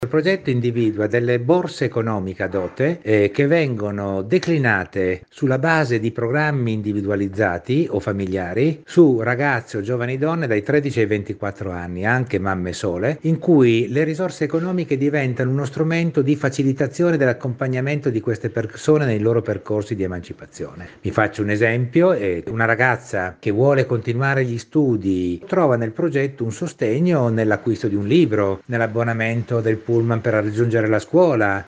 Il progetto individua delle borse economiche a dote che vengono declinate sulla base di programmi individualizzati o familiari su ragazzi o giovani donne dai 13 ai 24 anni, anche mamme sole, in cui le risorse economiche diventano uno strumento di facilitazione dell'accompagnamento di queste persone nei loro percorsi di emancipazione. Vi faccio un esempio: una ragazza che vuole continuare gli studi trova nel progetto un sostegno nell'acquisto di un libro, nell'abbonamento del pullman per raggiungere la scuola,